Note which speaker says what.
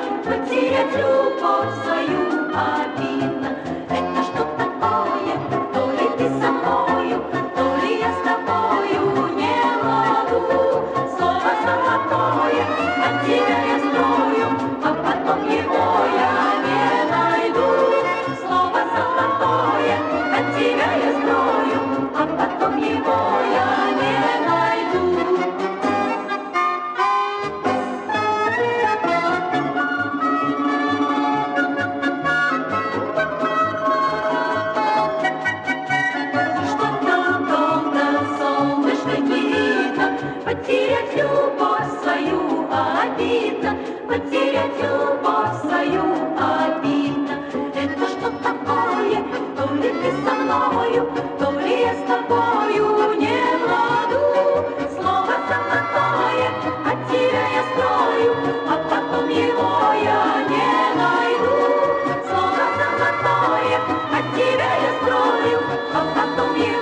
Speaker 1: потерять любовь свою обидно. Это что такое? То ли ты со мною, то ли я с тобою не ладу. Слово золотое от тебя я строю, а потом его я не найду. Слово золотое от тебя я строю, а потом его я не найду. Потерять любовь свою обидно, потерять любовь свою обидно. Это что такое? То ли ты со мною, то ли я с тобою не в ладу. Слово золотое от тебя я строю, а потом его я не найду. Слово золотое от тебя я строю, а потом его